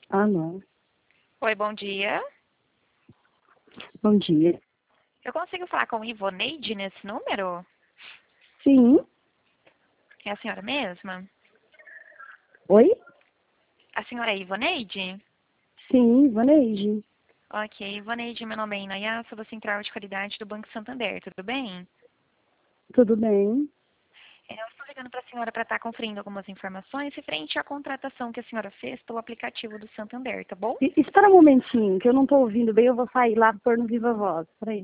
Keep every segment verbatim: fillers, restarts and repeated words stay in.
Alô, Oi, bom dia. bom dia. Eu consigo falar com Ivoneide nesse número? Sim, É a senhora mesma? oi? A senhora é Ivoneide? Sim, Vaneide. Ok, Ivoneide, meu nome é Inaya, sou da Central de Qualidade do Banco Santander, tudo bem? Tudo bem? É, Eu estou ligando para a senhora para estar conferindo algumas informações referente à contratação que a senhora fez pelo aplicativo do Santander, tá bom? E- espera um momentinho, que eu não estou ouvindo bem, eu vou sair lá pôr no Viva Voz. Peraí.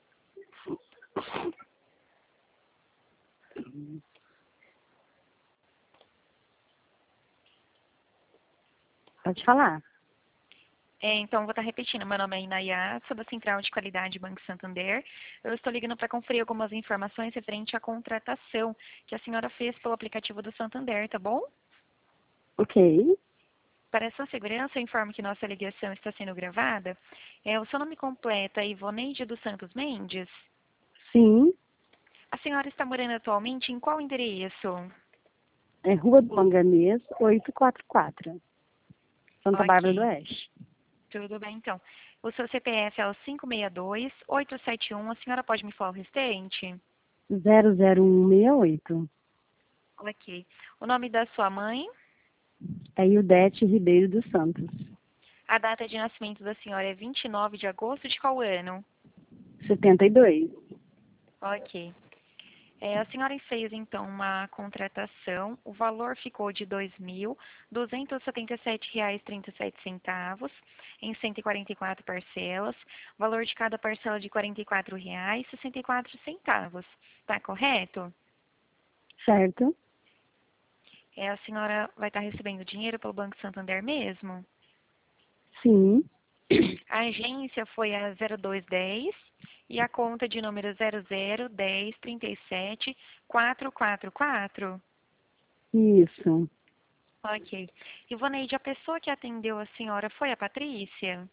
Pode falar. É, então, vou estar repetindo. Meu nome é Inaya, sou da Central de Qualidade Banco Santander. Eu estou ligando para conferir algumas informações referente à contratação que a senhora fez pelo aplicativo do Santander, tá bom? Ok. Para sua segurança, eu informo que nossa ligação está sendo gravada. É, o seu nome completo é Ivoneide dos Santos Mendes. Sim, A senhora está morando atualmente em qual endereço? é Rua do Manganês, oitocentos e quarenta e quatro, Santa Bárbara do Ok, Oeste. tudo bem então. O seu C P F é o cinco seis dois, oito sete um. A senhora pode me falar o restante? zero zero um seis oito. Ok. O nome da sua mãe? É Ildete Ribeiro dos Santos. A data de nascimento da senhora é vinte e nove de agosto de qual ano? setenta e dois. Ok. É, a senhora fez, então, uma contratação. O valor ficou de dois mil duzentos e setenta e sete reais e trinta e sete centavos em cento e quarenta e quatro parcelas. O valor de cada parcela de quarenta e quatro reais e sessenta e quatro centavos. Tá correto? Certo? É, a senhora vai estar recebendo dinheiro pelo Banco Santander mesmo? Sim, A agência foi a zero dois dez e a conta de número zero zero dez trinta e sete quatrocentos e quarenta e quatro. isso. Ok. Ivoneide, a pessoa que atendeu a senhora foi a Patrícia?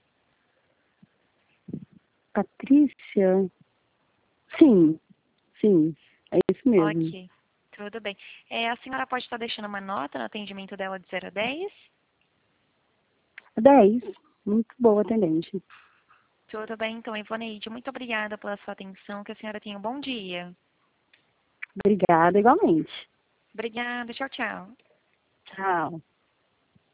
Patrícia? Sim, sim, é isso mesmo. Ok. Tudo bem. É, a senhora pode estar deixando uma nota no atendimento dela de zero a dez? Dez. Muito boa atendente. Tudo bem, então, Ivoneide. Muito obrigada pela sua atenção. Que a senhora tenha um bom dia. Obrigada, igualmente. Obrigada. Tchau, tchau. Tchau.